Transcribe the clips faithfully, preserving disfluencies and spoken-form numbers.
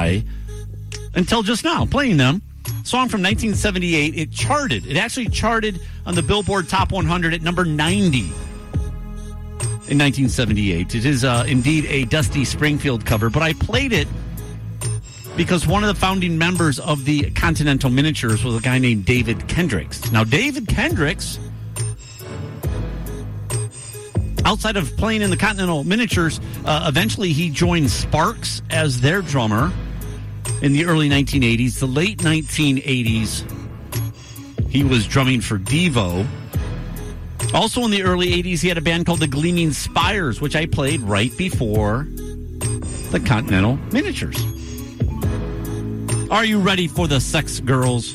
High until just now, playing them. Song from nineteen seventy-eight. It charted. It actually charted on the Billboard Top one hundred at number ninety in nineteen seventy-eight. It is uh, indeed a Dusty Springfield cover, but I played it because one of the founding members of the Continental Miniatures was a guy named David Kendricks. Now, David Kendricks, outside of playing in the Continental Miniatures, uh, eventually he joined Sparks as their drummer in the early nineteen eighties. The late nineteen eighties, he was drumming for Devo. Also in the early eighties, he had a band called the Gleaming Spires, which I played right before the Continental Miniatures. Are you ready for the Sex Girls?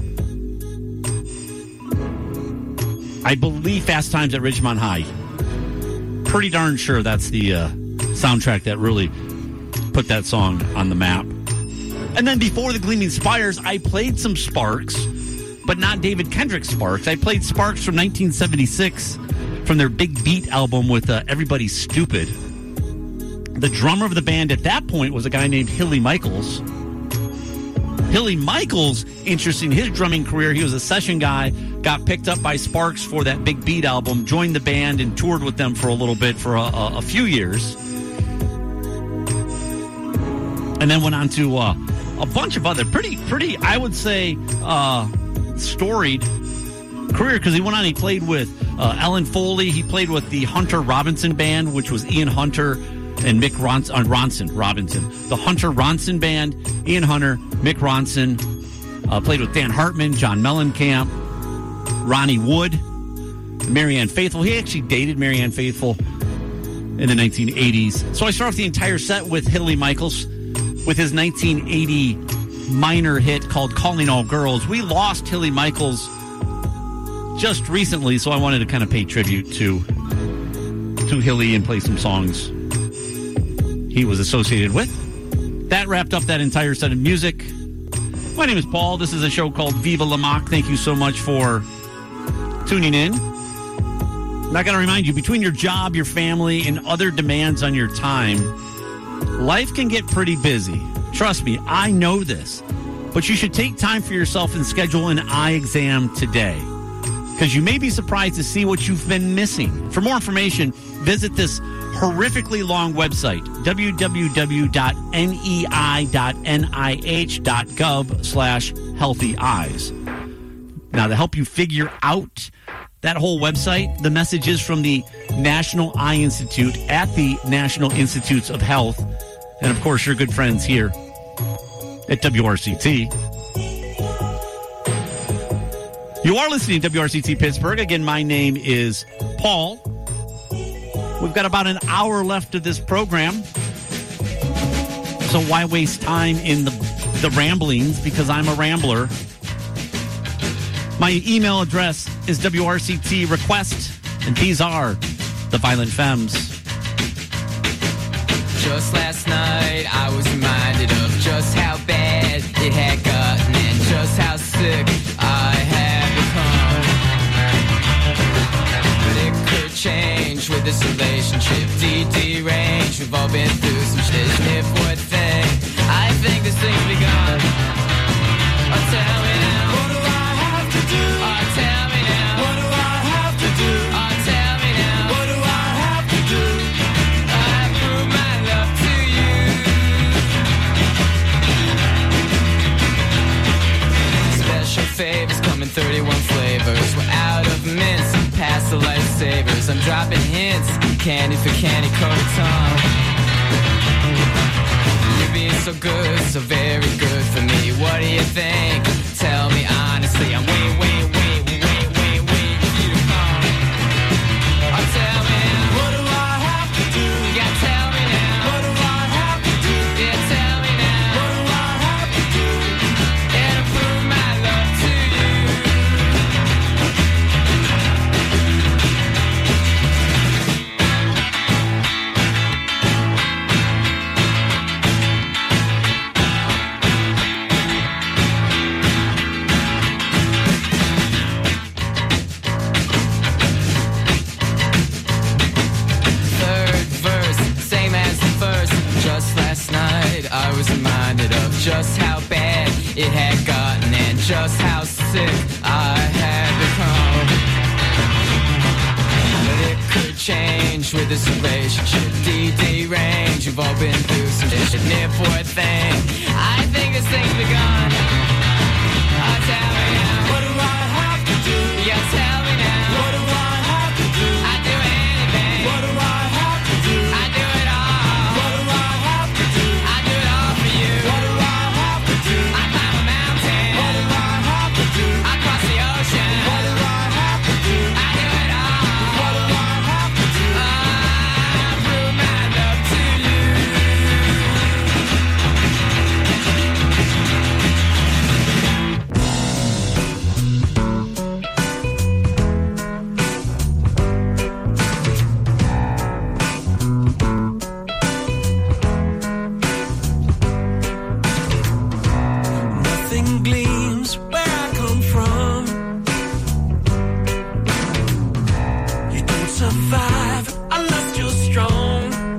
I believe Fast Times at Ridgemont High. Pretty darn sure that's the uh, soundtrack that really put that song on the map. And then before the Gleaming Spires, I played some Sparks, but not David Kendrick Sparks. I played Sparks from nineteen seventy-six from their Big Beat album with uh, Everybody's Stupid. The drummer of the band at that point was a guy named Hilly Michaels. Hilly Michaels, interesting, his drumming career, he was a session guy, got picked up by Sparks for that Big Beat album, joined the band and toured with them for a little bit for a, a, a few years. And then went on to uh, a bunch of other pretty, pretty, I would say, uh, storied career, because he went on, he played with uh, Ellen Foley, he played with the Hunter Robinson Band, which was Ian Hunter and Mick Ronson, uh, Ronson, Robinson. The Hunter Ronson Band, Ian Hunter, Mick Ronson, uh, played with Dan Hartman, John Mellencamp, Ronnie Wood, Marianne Faithfull. He actually dated Marianne Faithfull in the nineteen eighties. So I start off the entire set with Hilly Michaels with his nineteen eighty minor hit called Calling All Girls. We lost Hilly Michaels just recently, so I wanted to kind of pay tribute to to Hilly and play some songs he was associated with. That wrapped up that entire set of music. My name is Paul. This is a show called Viva La Mock. Thank you so much for tuning in. And I got to remind you, between your job, your family, and other demands on your time, life can get pretty busy. Trust me, I know this. But you should take time for yourself and schedule an eye exam today, because you may be surprised to see what you've been missing. For more information, visit this horrifically long website, w w w dot nei dot n i h dot gov slash healthy eyes. Now, to help you figure out that whole website, the message is from the National Eye Institute at the National Institutes of Health. And, of course, your good friends here at W R C T. You are listening to W R C T Pittsburgh. Again, my name is Paul. We've got about an hour left of this program. So why waste time in the, the ramblings? Because I'm a rambler. My email address is W R C T request, and these are the Violent Femmes. Just last night, I was reminded of just how bad it had gotten and just how sick I had become. But it could change with this relationship. D D range, we've all been through some shit. And if one thing, I think this thing's begun. Oh, tell me now, what do I have to do? Oh, tell me now, what do I have to do? Oh, tell me now, what do I have to do? I prove my love to you. Special favors come in thirty-one flavors. We're out of mints, past the lifesavers. I'm dropping hints, candy for candy coated tongue. You're being so good, so very good for me. What do you think? Tell me honestly, I'm waiting, waiting, waiting, waiting, waiting, waiting for you to come. Oh, tell me now, what do I have to do? Yeah, tell me now, what do I have to do? Yeah, tell me now, what do I have to do? Yeah, to prove my love to you. just how sick I had become. But it could change with this relationship. D D range, we've all been through some shit. Near poor thing, I think this thing's begun. Oh, tell me now, what do I have to do? Yeah, tell me now, what do I have to do? I'd do anything. What do I have to do? I'd do it all. What do I have to do? I'd do it all for you. What do I have to do? I'd climb a mountain. What do I have to do? I'd cross the ocean. What do I have to do? I'd do it all. What do I have to do? I'd prove my love to you. Nothing gleams where I come from. You don't survive unless you're strong.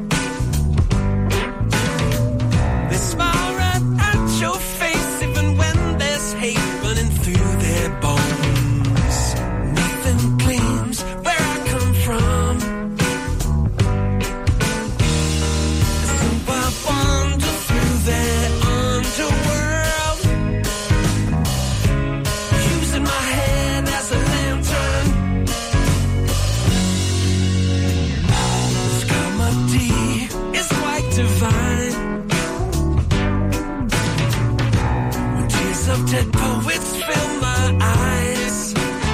They smile right at your face even when there's hate running through their bones. Nothing gleams where I come from. So I wander through their underworld, using my head as a lantern. This comedy is quite divine. When tears of dead poets fill my eyes,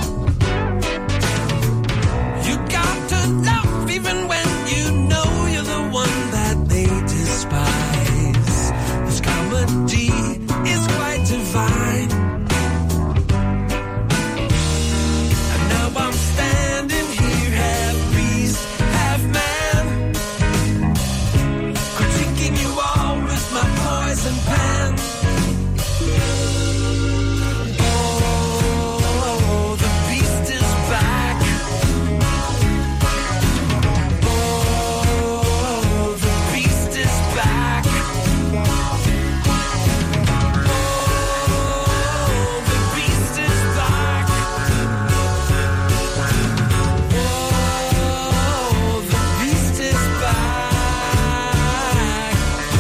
you got to love even when you know you're the one that they despise. This comedy is quite divine. And now I'm standing here, half beast, half man, critiquing you all with my poison pen. Oh, the beast is back. Oh, the beast is back. Oh, the beast is back. Oh, the beast is back.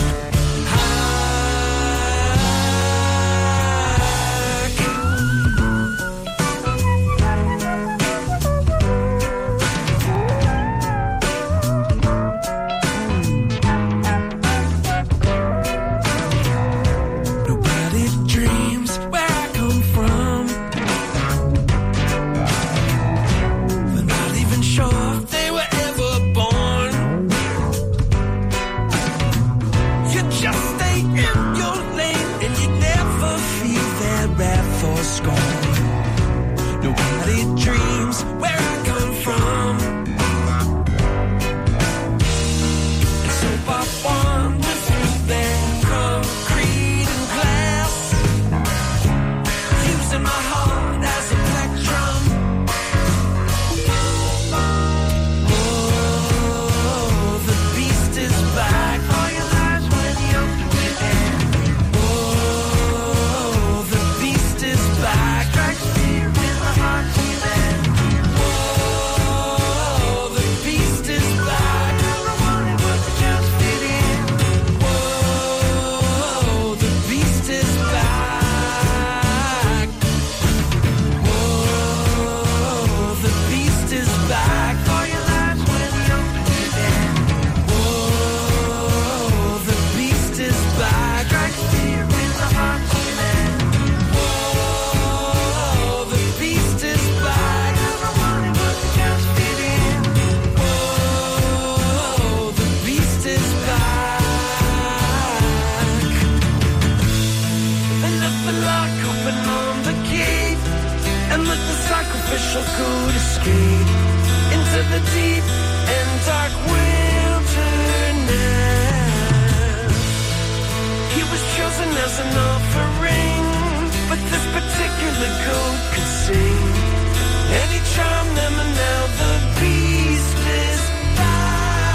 Nobody dreams where I come from. They're not even sure if they were ever born. You just stay in your lane and you never feel their wrath or scorn. Nobody dreams where I come from. And so I wander through their concrete and glass, using my heart as a plectrum. Oh, the beast is back. All your lives when you open your hand. Oh, the beast is back. Strikes fear in the heart of man. Oh, the beast is back. Never wanted what to just fit in. Oh, the beast is back. Oh, the beast is back. All your lives when you open your hand. Oh, the beast is back. Strikes fear in the heart of man. Oh, the beast is back. Never wanted what to just fit in. Oh, the beast is back. They left the lock open on the gate and let the sacrificial good escape into the deep and dark wilderness. He was chosen as an offering, but this particular goat could sing, and he charmed them, and now the beast is back.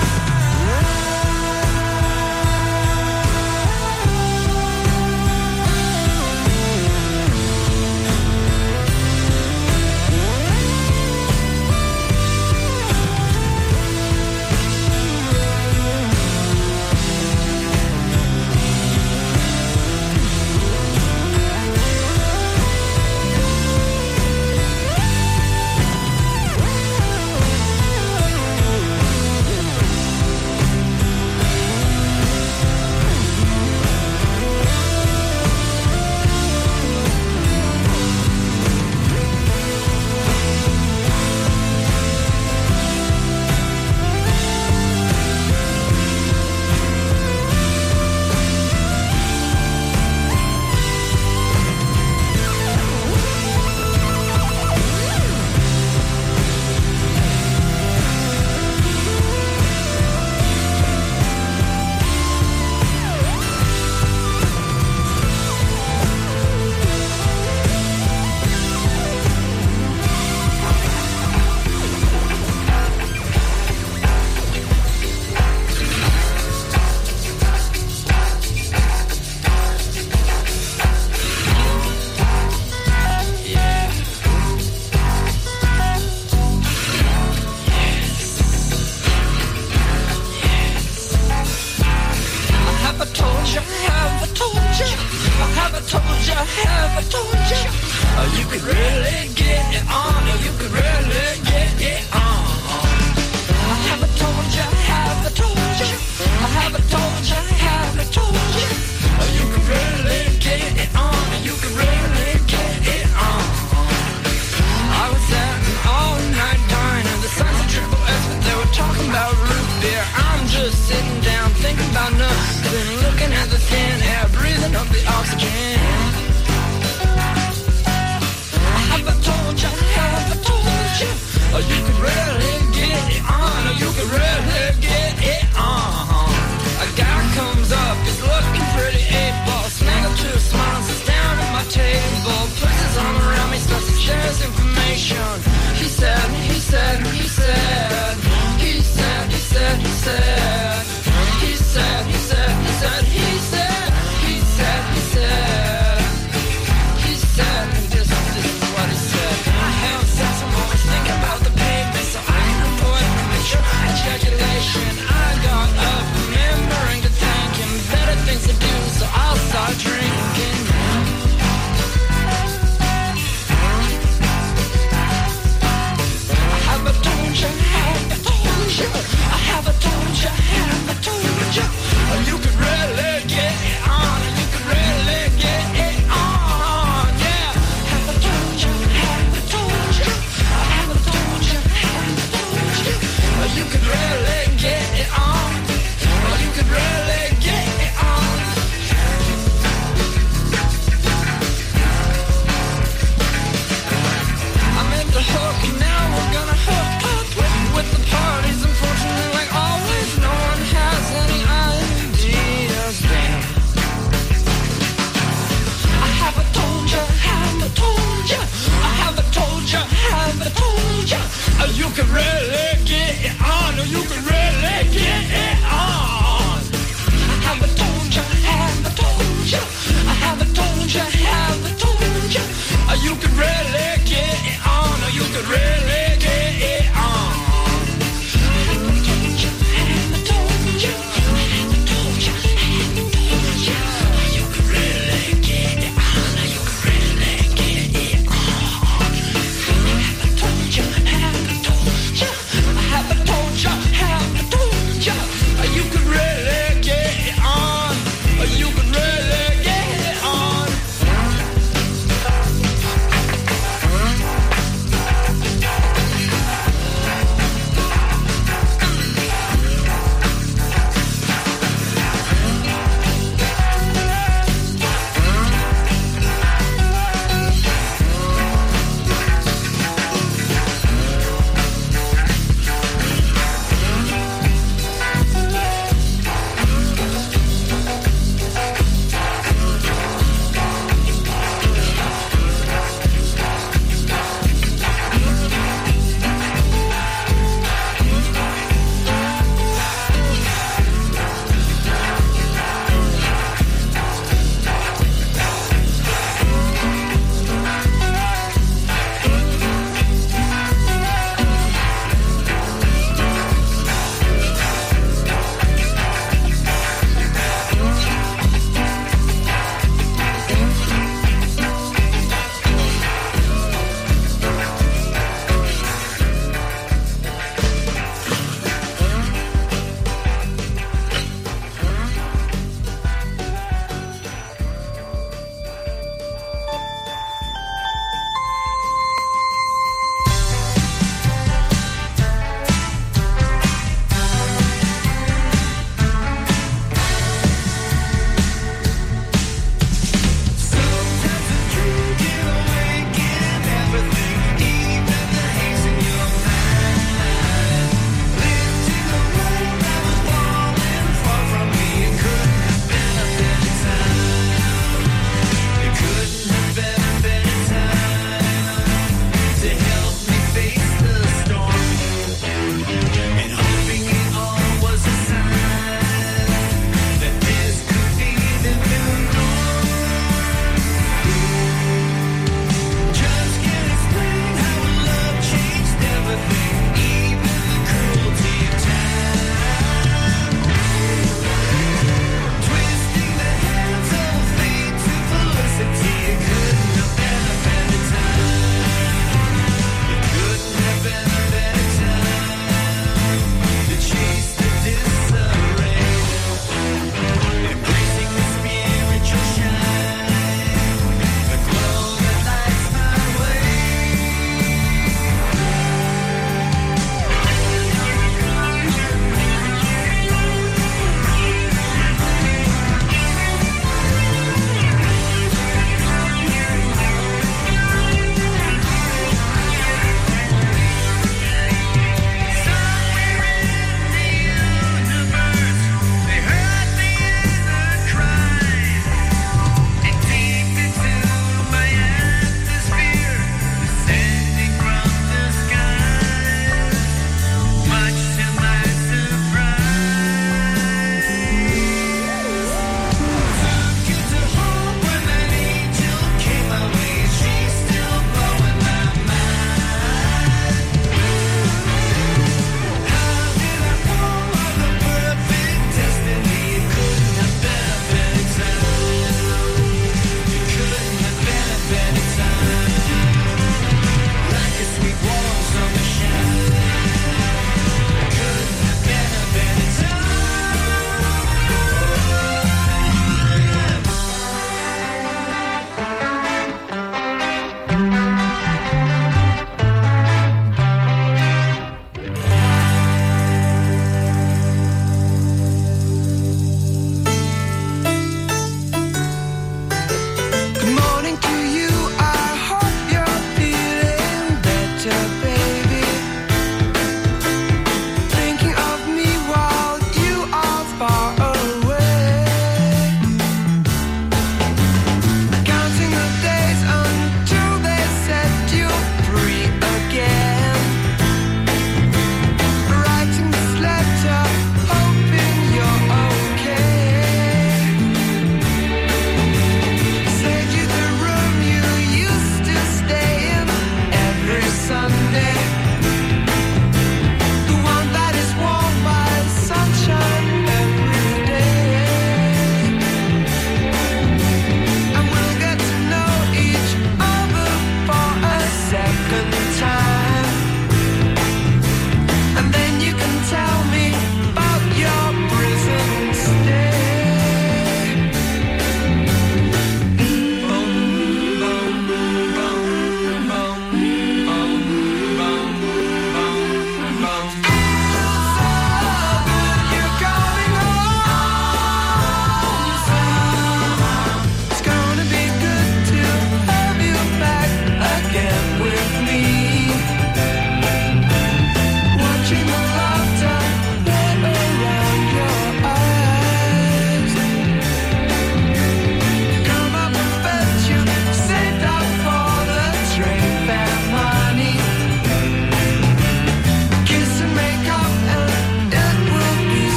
told you? Oh, you could really get it on. Oh, you could really get it on. I haven't told you, haven't told you. I haven't told you, haven't told you. Oh, you could really get it on. Oh, you could really get it on. I was sitting all night dining. The signs of triple S, but they were talking about root beer. I'm just sitting down thinking about nothing, looking at the thin air, breathing up the oxygen. I haven't told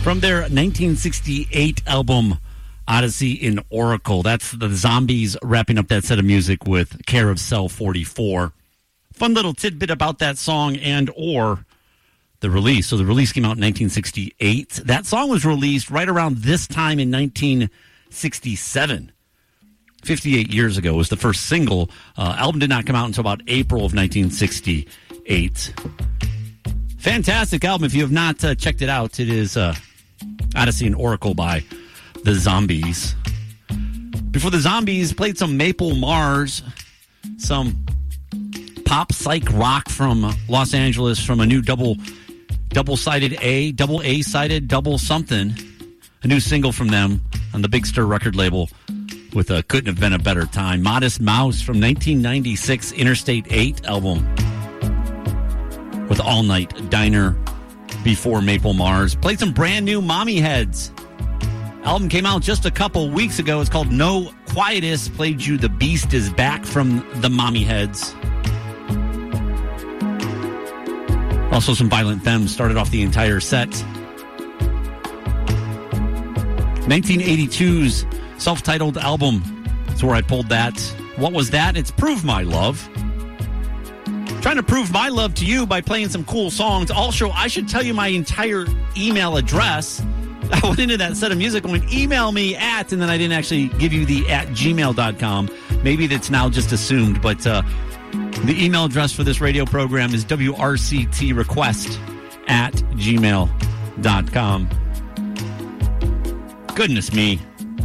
From their nineteen sixty-eight album, Odyssey in Oracle. That's the Zombies wrapping up that set of music with Care of Cell forty-four. Fun little tidbit about that song and or the release. So the release came out in nineteen sixty-eight. That song was released right around this time in nineteen sixty-seven. fifty-eight years ago was the first single. Uh, album did not come out until about April of nineteen sixty-eight. Fantastic album. If you have not uh, checked it out, it is uh, Odyssey and Oracle by the Zombies. Before the Zombies, played some Maple Mars, some pop psych rock from Los Angeles from a new double double-sided A, double A-sided, double something. A new single from them on the Big Stir record label with a Couldn't Have Been a Better Time. Modest Mouse from nineteen ninety-six Interstate eight album with All Night Diner before Maple Mars. Played some brand new Mommy Heads. Album came out just a couple weeks ago. It's called No Quietus. Played you The Beast Is Back from the Mommy Heads. Also some Violent Femmes started off the entire set. nineteen eighty-two's self-titled album. That's where I pulled that. What was that? It's Prove My Love. Trying to prove my love to you by playing some cool songs. Also, I should tell you my entire email address. I went into that set of music and went, email me at, and then I didn't actually give you the at gmail dot com. Maybe that's now just assumed, but uh, the email address for this radio program is W R C T request at gmail dot com. Goodness me.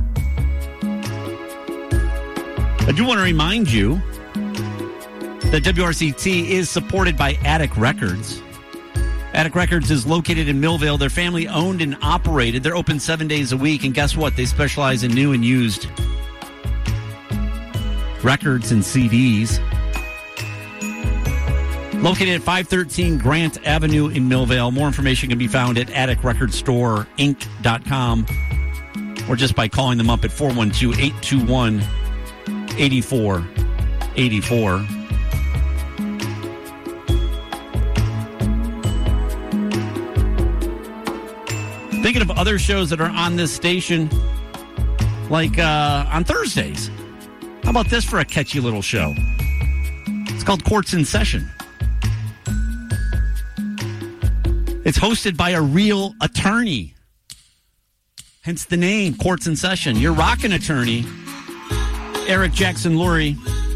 I do want to remind you that W R C T is supported by Attic Records. Attic Records is located in Millvale. They're family owned and operated. They're open seven days a week. And guess what? They specialize in new and used records and C Ds. Located at five thirteen Grant Avenue in Millvale. More information can be found at attic record store inc dot com or just by calling them up at four one two, eight two one, eight four eight four. Thinking of other shows that are on this station, like uh, on Thursdays. How about this for a catchy little show? It's called Courts in Session. It's hosted by a real attorney. Hence the name, Courts in Session. Your rockin' attorney, Eric Jackson Lurie,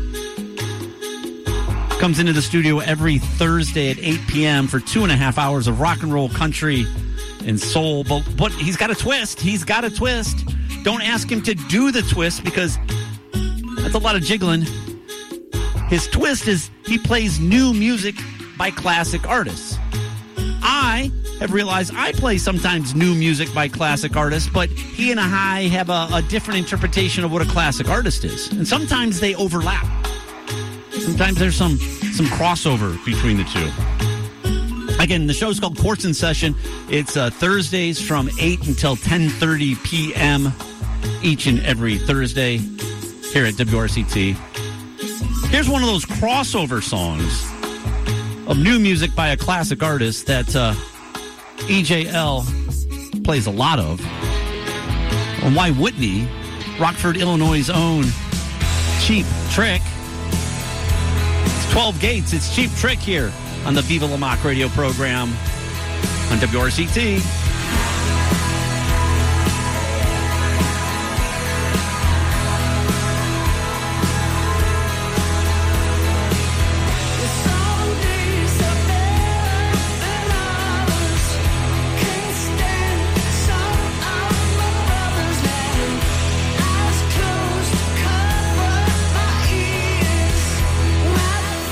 comes into the studio every Thursday at eight p.m. for two and a half hours of rock and roll, country, and soul. But, but he's got a twist. He's got a twist. Don't ask him to do the twist because that's a lot of jiggling. His twist is he plays new music by classic artists. I have realized I play sometimes new music by classic artists, but he and I have a, a different interpretation of what a classic artist is. And sometimes they overlap. Sometimes there's some, some crossover between the two. Again, the show's called Courts in Session. It's uh, Thursdays from eight until ten thirty p.m. each and every Thursday here at W R C T. Here's one of those crossover songs of new music by a classic artist that uh, E J L plays a lot of. And why wouldn't he? Rockford, Illinois' own Cheap Trick. It's twelve Gates. It's Cheap Trick here on the Viva La Mock radio program on W R C T.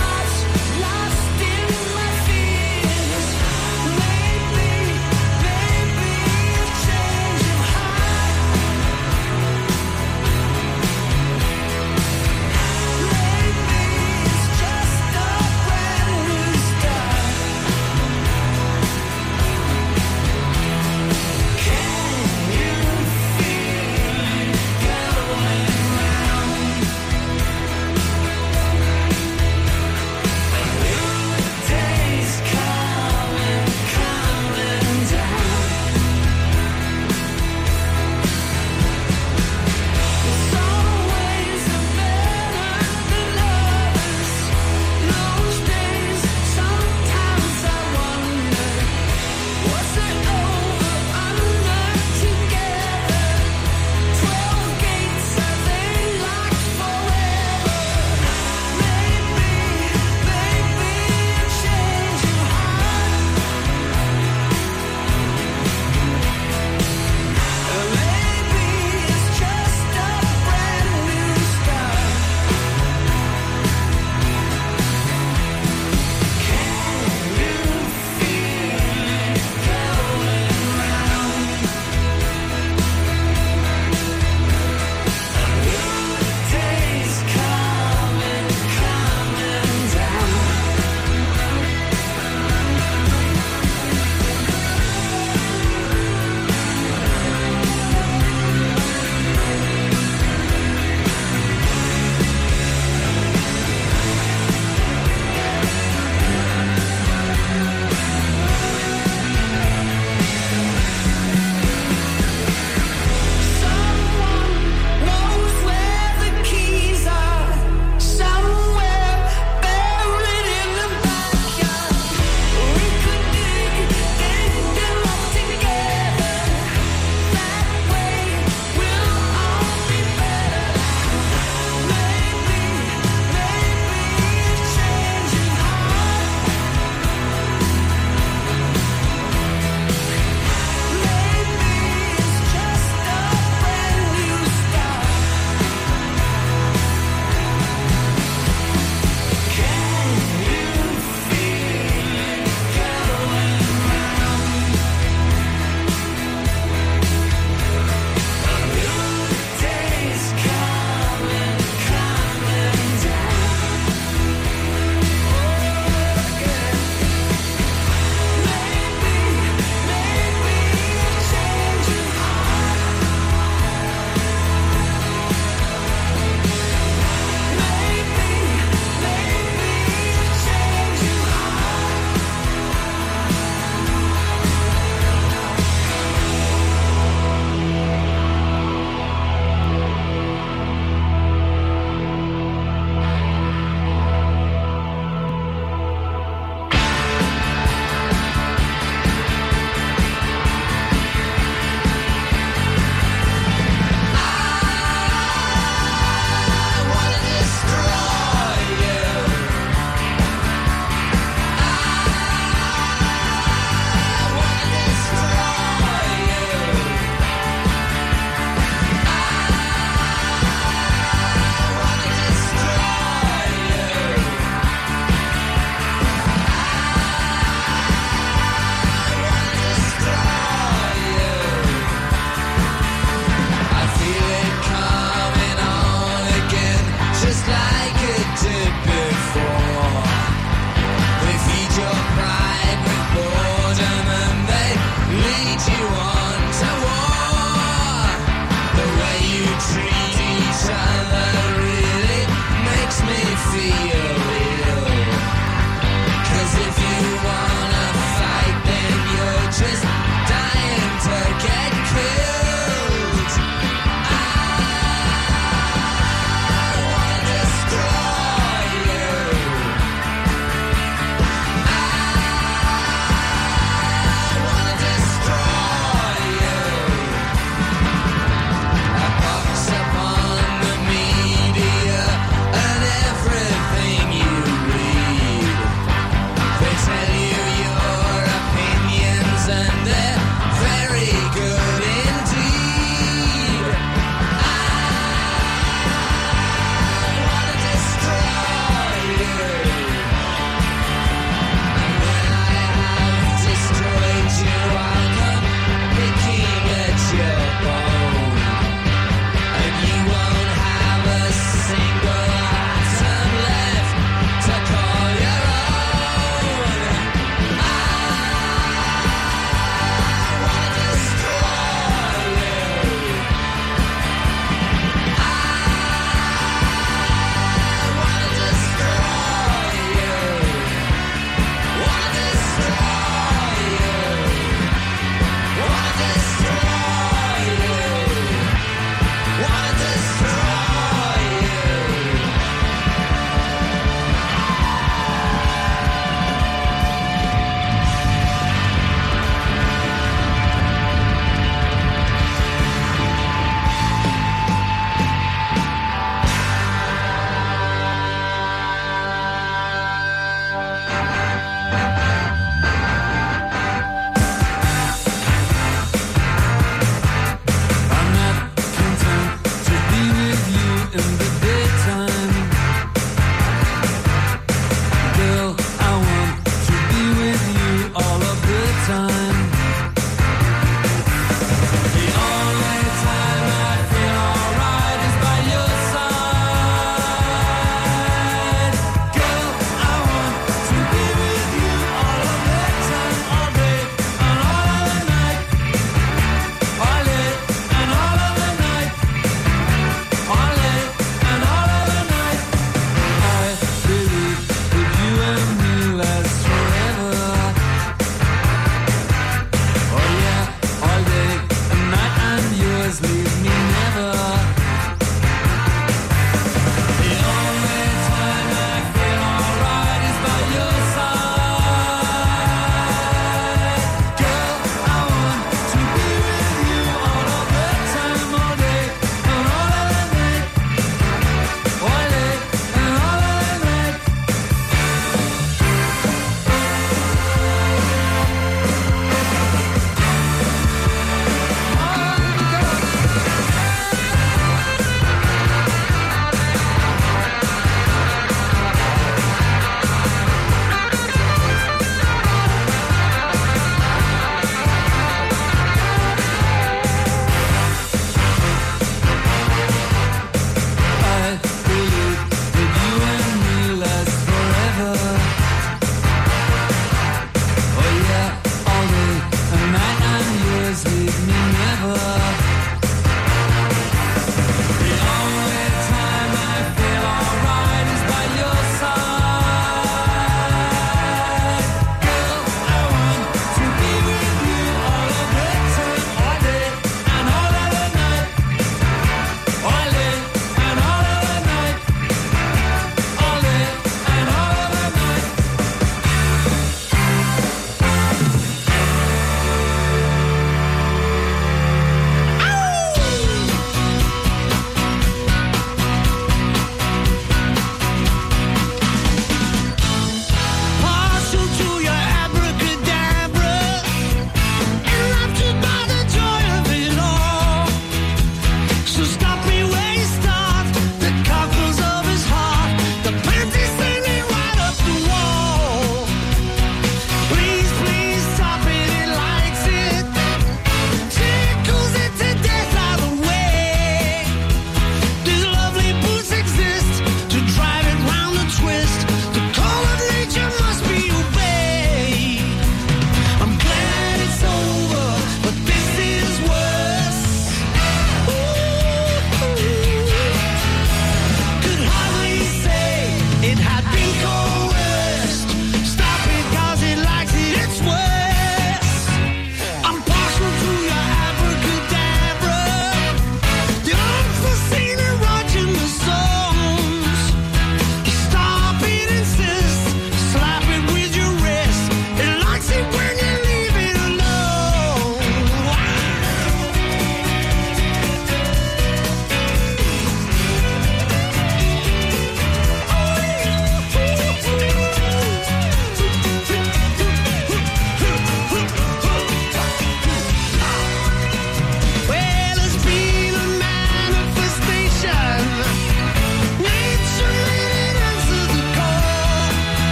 Lost in my fears, maybe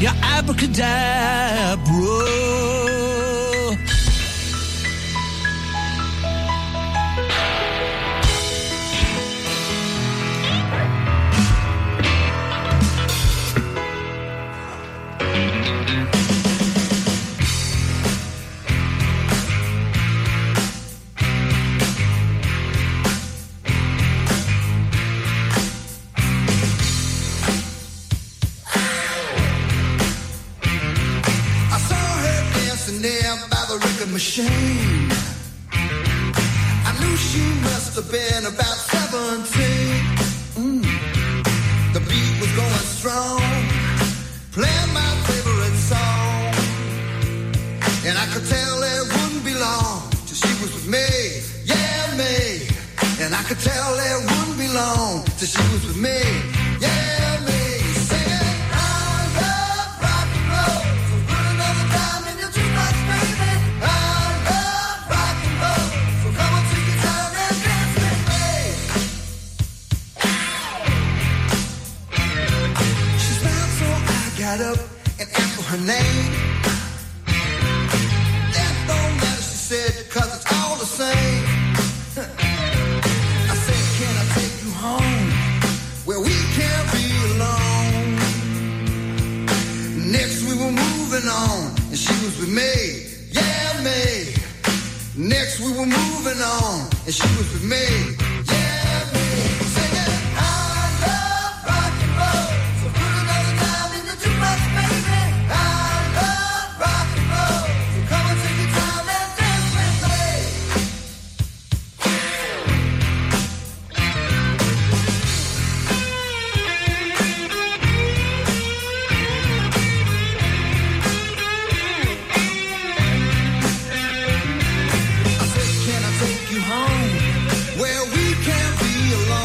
your abracadabra. Machine. I knew she must have been about seventeen. Mm. The beat was going strong, playing my favorite song, and I could tell it wouldn't be long till she was with me, yeah me. And I could tell it wouldn't be long till she was with me, yeah me. Singing, I love rock and roll, so put another dime in your jukebox, baby. Got up and asked for her name. That don't matter, she said, cause it's all the same. I said, can I take you home where we can't be alone? Next we were moving on and she was with me, yeah me. Next we were moving on and she was with me, yeah me. Singing, I love rock and roll, so put another dime in the jukebox, baby. I love rock and roll, so come and take your time and dance with me. I said, can I take you home where we can't be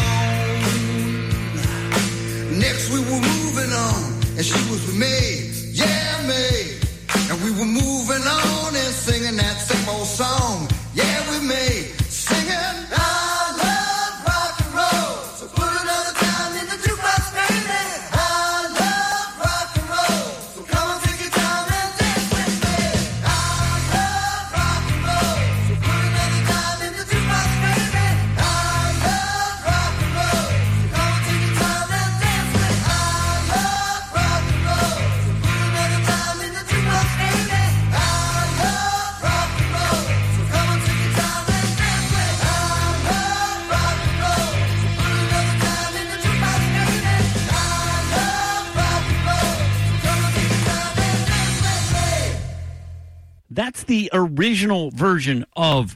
alone? Next we were moving on and she was with me, yeah me. And we were moving on and singing that same old song, yeah with me. Singing, I love rock and roll, so put another dime in the jukebox, baby. I love rock and roll, so come and take your time and dance with me. I love rock and roll, so put another dime in the jukebox, baby. I love rock and roll, so come and take your time and dance with me. I love rock and roll, so put another dime in the jukebox, baby. I love rock and roll, so come and take your time and dance with me. I love rock and roll, so put another dime in the jukebox, baby. I love rock and roll, so come and take your time and dance with me. That's the original version of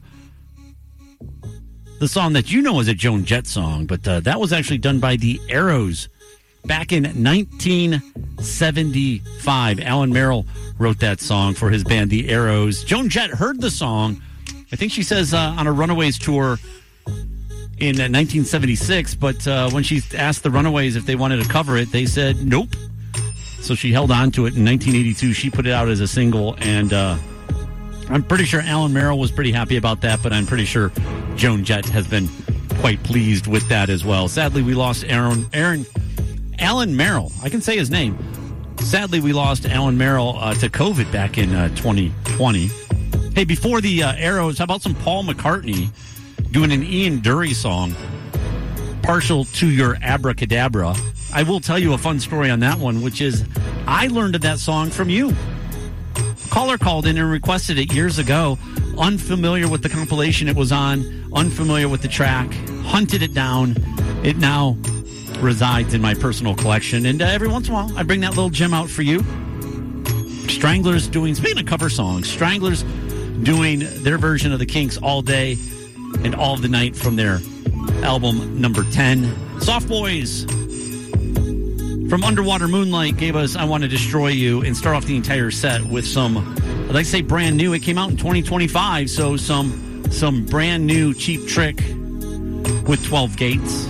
the song that you know as a Joan Jett song, but uh, that was actually done by the Arrows back in nineteen seventy-five. Alan Merrill wrote that song for his band, the Arrows. Joan Jett heard the song, I think she says, uh, on a Runaways tour in uh, nineteen seventy-six, but uh, when she asked the Runaways if they wanted to cover it, they said nope. So she held on to it. In nineteen eighty-two, she put it out as a single, and uh, I'm pretty sure Alan Merrill was pretty happy about that, but I'm pretty sure Joan Jett has been quite pleased with that as well. Sadly, we lost Aaron, Aaron, Alan Merrill. I can say his name. Sadly, we lost Alan Merrill uh, to COVID back in uh, twenty twenty. Hey, before the uh, Arrows, how about some Paul McCartney doing an Ian Dury song, Partial to Your Abracadabra? I will tell you a fun story on that one, which is I learned of that song from you. Caller called in and requested it years ago, unfamiliar with the compilation it was on, unfamiliar with the track, hunted it down. It now resides in my personal collection, and uh, every once in a while I bring that little gem out for you. Stranglers doing, speaking of cover songs, Stranglers doing their version of the Kinks' All Day and All of the Night from their album number ten. Soft Boys from Underwater Moonlight gave us I Want to Destroy You, and start off the entire set with some, I'd like to say brand new. It came out in twenty twenty-five, so some some brand new Cheap Trick with twelve Gates.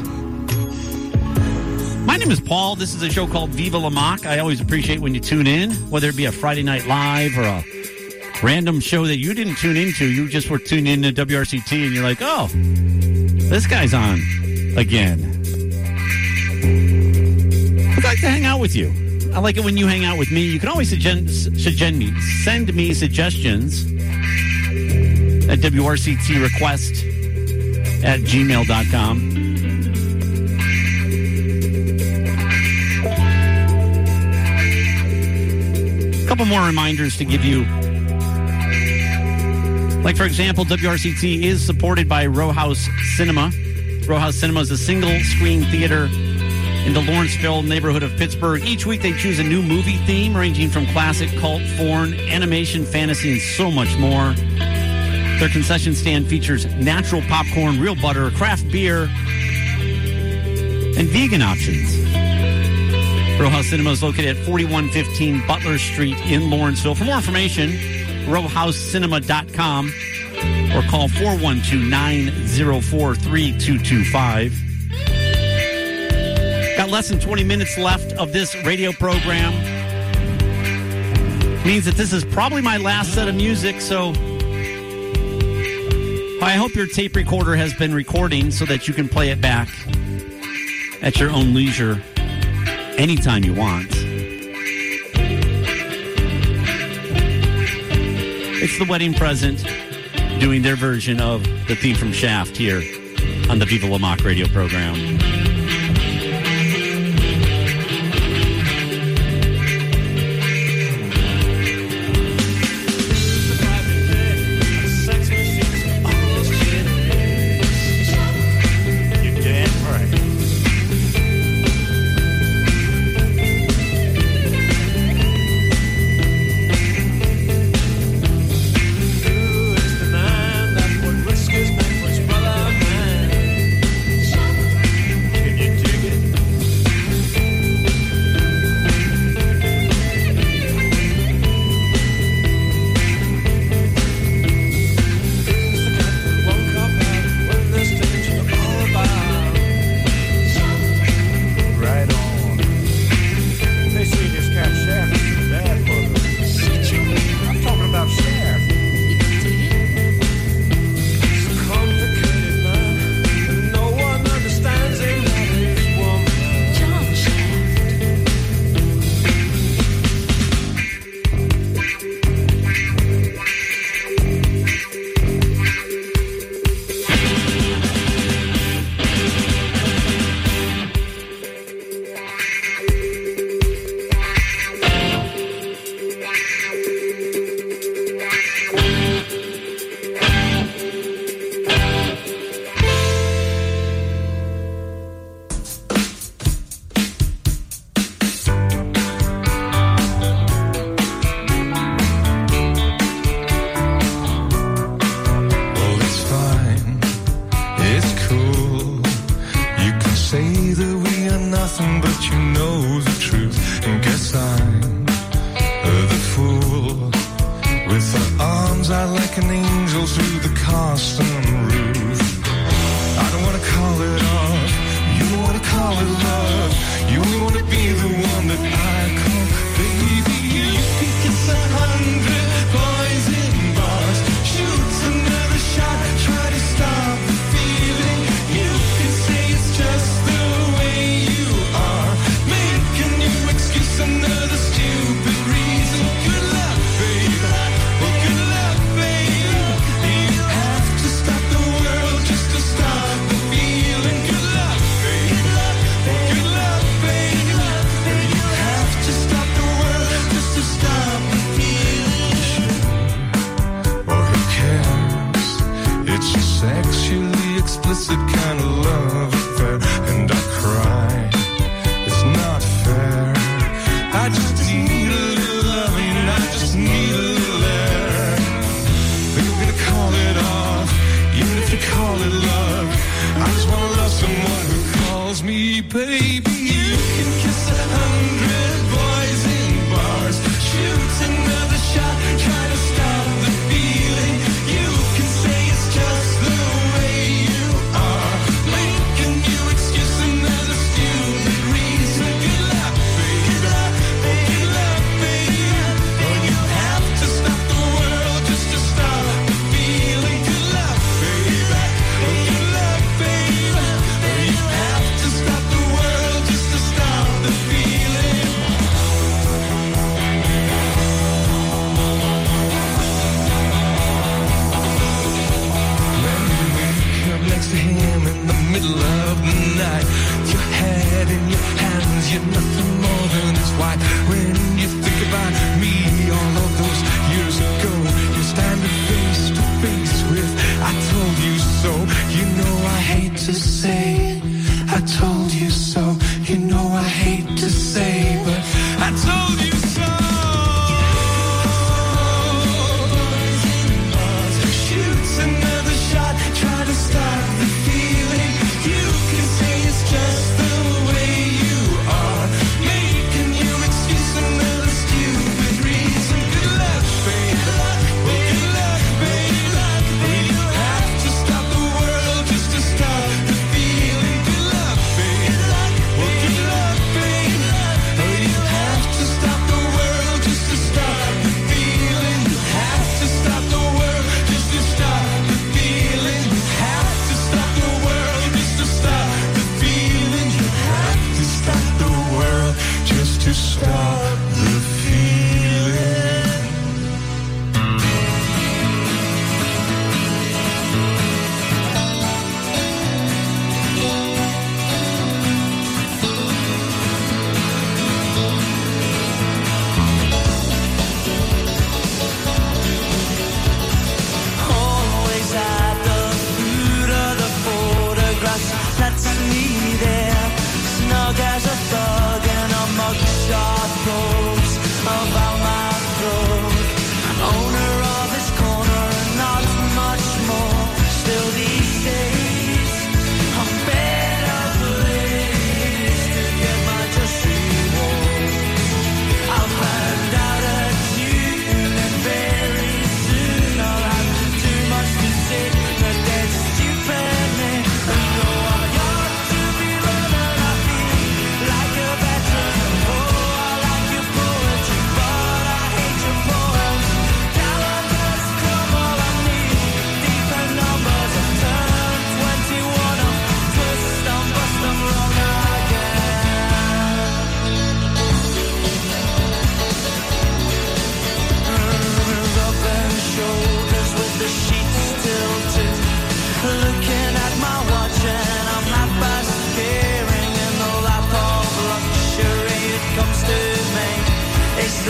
My name is Paul. This is a show called Viva La Mock. I always appreciate when you tune in, whether it be a Friday Night Live or a random show that you didn't tune into. You just were tuning into W R C T and you're like, oh, this guy's on again. I'd like to hang out with you. I like it when you hang out with me. You can always suggest, suggest me, send me suggestions at W R C T request at gmail dot com. A couple more reminders to give you. Like, for example, W R C T is supported by Row House Cinema. Row House Cinema is a single-screen theater in the Lawrenceville neighborhood of Pittsburgh. Each week they choose a new movie theme ranging from classic, cult, foreign, animation, fantasy, and so much more. Their concession stand features natural popcorn, real butter, craft beer, and vegan options. Row House Cinema is located at forty-one fifteen Butler Street in Lawrenceville. For more information, row house cinema dot com or call four one two, nine zero four, three two two five. Got less than twenty minutes left of this radio program. Means that this is probably my last set of music, so I hope your tape recorder has been recording so that you can play it back at your own leisure anytime you want. It's the Wedding Present doing their version of the theme from Shaft here on the Viva La Mock radio program. Another stupid reason. Good luck, babe. Well, good luck, babe.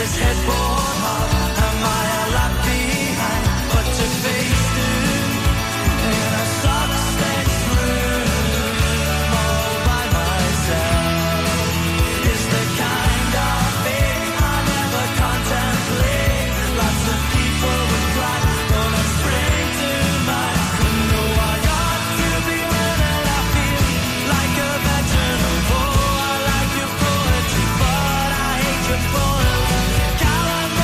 this headboard hop. Am I a lap behind? But to face through in a suspect room all by myself is the kind of thing I never contemplate. Lots of people with pride gonna spring to mind. You know I got to be running. I feel like a veteran of war. I like your poetry, but I hate your poetry. California.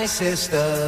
my sister.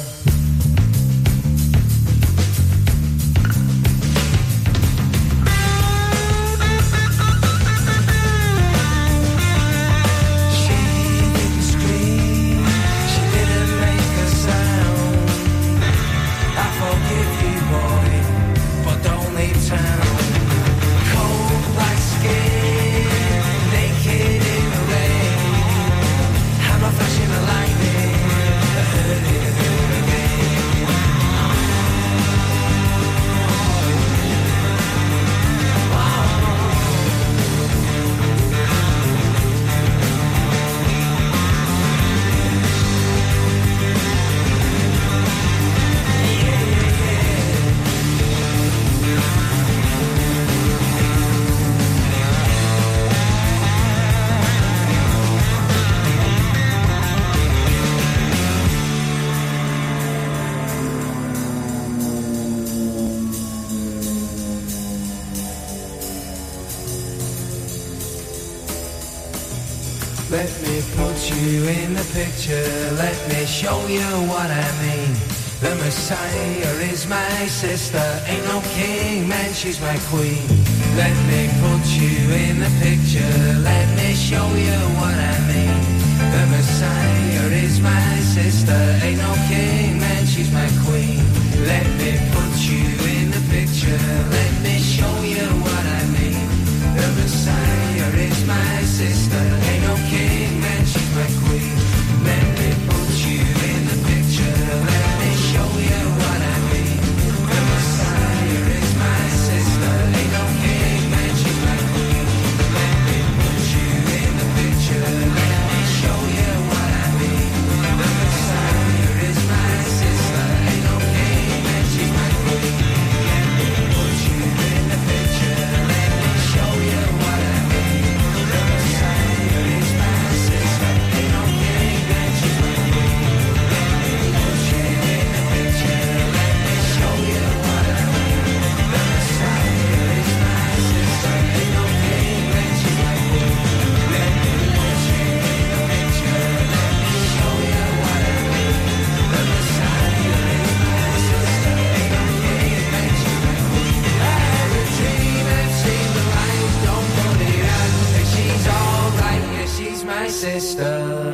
Let me put you in the picture, let me show you what I mean. The Messiah is my sister, ain't no king, man, she's my queen. Let me put you in the picture, let me show you what I mean. The Messiah is my sister, ain't no king, man, she's my queen. Let me put you in the picture, let me show you what I mean. The Messiah is my sister, ain't no king, man, she's my queen. Let me put you in the picture, let me show you what I mean. The Messiah is my sister, ain't no king, man, she's my queen. Let me put you in the picture, let me show you what I mean. The Messiah is my sister, ain't no king, man, she's my queen. Let me put you in the picture, let me show you what I mean. The Messiah is my sister, ain't no king, man, she's my queen. Let me put you in the picture, let me show you what I mean. The Messiah is my sister, ain't no king, man, she's my queen. Let me put you in the picture, let me show you what I mean. The Messiah is my sister, ain't no king, man, she's my queen. I had a dream and seen the light, don't put it out, and she's alright, yeah, she's my sister.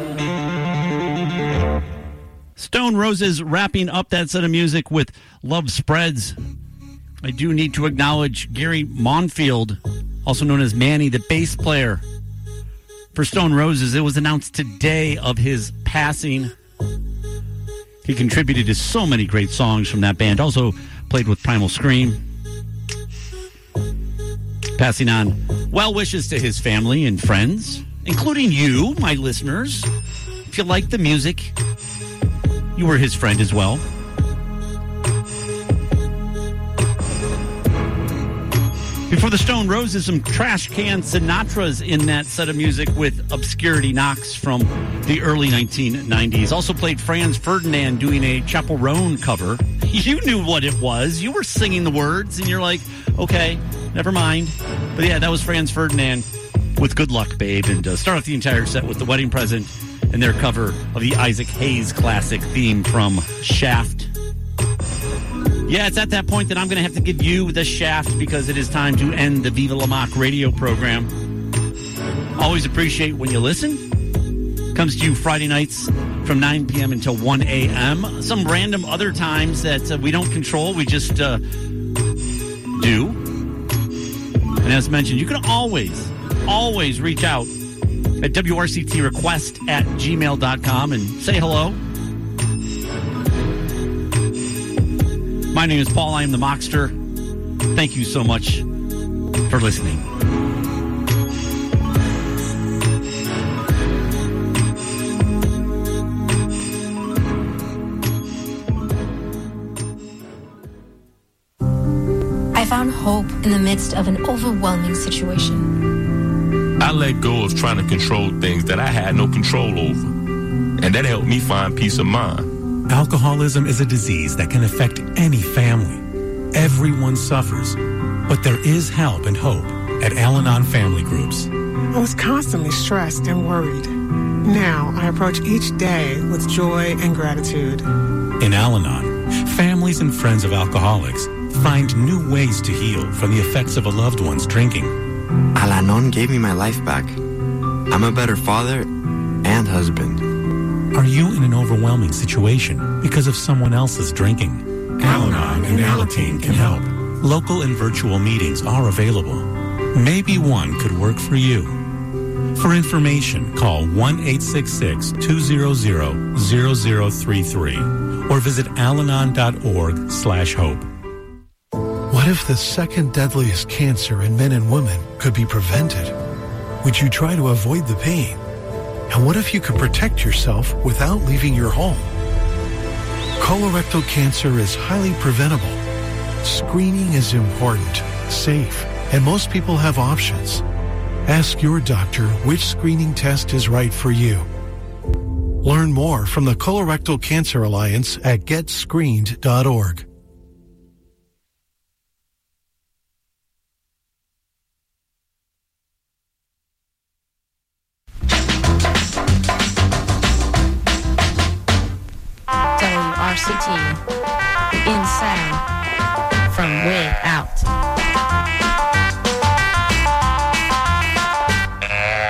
Stone Roses wrapping up that set of music with Love Spreads. I do need to acknowledge Gary Monfield, also known as Manny, the bass player for Stone Roses. It was announced today of his passing. He contributed to so many great songs from that band. Also played with Primal Scream. Passing on well wishes to his family and friends, including you, my listeners. If you like the music, you were his friend as well. Before the Stone Roses, some Trash Can Sinatras in that set of music with Obscurity Knocks from the early nineteen nineties. Also played Franz Ferdinand doing a Chaperone cover. You knew what it was. You were singing the words, and you're like, okay, never mind. But yeah, that was Franz Ferdinand with Good Luck, Babe. And uh, start off the entire set with The Wedding Present and their cover of the Isaac Hayes classic theme from Shaft. Yeah, it's at that point that I'm going to have to give you the shaft because it is time to end the Viva La Mock radio program. Always appreciate when you listen. Comes to you Friday nights from nine p.m. until one a.m. Some random other times that uh, we don't control, we just uh, do. And as mentioned, you can always, always reach out at W R C T request at gmail dot com and say hello. My name is Paul. I am the Mockster. Thank you so much for listening. I found hope in the midst of an overwhelming situation. I let go of trying to control things that I had no control over, and that helped me find peace of mind. Alcoholism is a disease that can affect any family. Everyone suffers, but there is help and hope at Al-Anon Family Groups. I was constantly stressed and worried. Now, I approach each day with joy and gratitude. In Al-Anon, families and friends of alcoholics find new ways to heal from the effects of a loved one's drinking. Al-Anon gave me my life back. I'm a better father and husband. Are you in an overwhelming situation because of someone else's drinking? Al-Anon and Alateen can help. Local and virtual meetings are available. Maybe one could work for you. For information, call one eight six six, two zero zero, zero zero three three or visit alanon dot org slash hope. What if the second deadliest cancer in men and women could be prevented? Would you try to avoid the pain? And what if you could protect yourself without leaving your home? Colorectal cancer is highly preventable. Screening is important, safe, and most people have options. Ask your doctor which screening test is right for you. Learn more from the Colorectal Cancer Alliance at get screened dot org. W R C T, in sound, from way out.